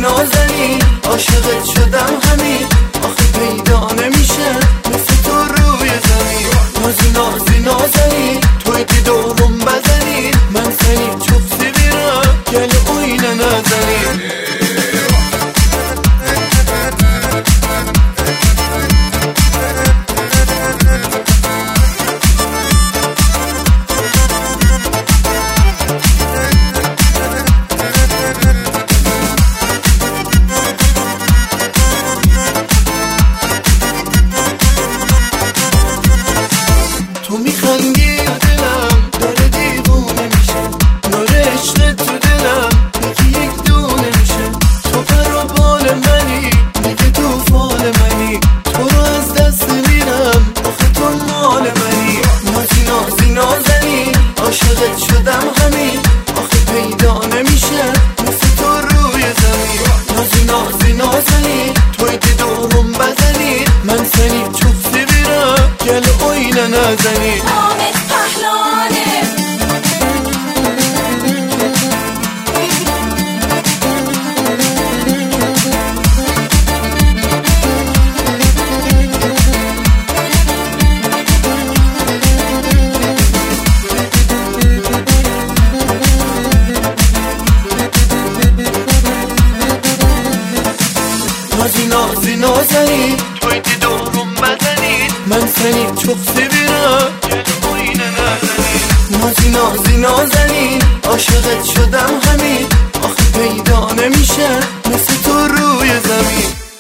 نازنی عاشقت شدم همین آخه پیدا نمیشه مثل تو روی زمین نازی نازنی توی دیدارم بزنی من seni çok seviyorum gel oyna nazanin تو میخندی دلم داره دیوونه میشه نور عشق تو دلم یکی یک دونه میشه تو پر و بال منی دیگه توفان منی تو رو از دست میرم آخه تو مال منی نازی نازنی عاشقت شدم همین آخه پیدا نمیشه مثل تو روی زمین نازی نازنی توی دیدارم بزنی من seni çok seviyorum gel oyna nazanin آمد پهلوانه نازی نازنی توی دیدارم بزنی من seni çok seviyorum gel oyna nazanin نازی نازنی عاشقت شدم همین آخه پیدا نمیشه مثل تو روی زمین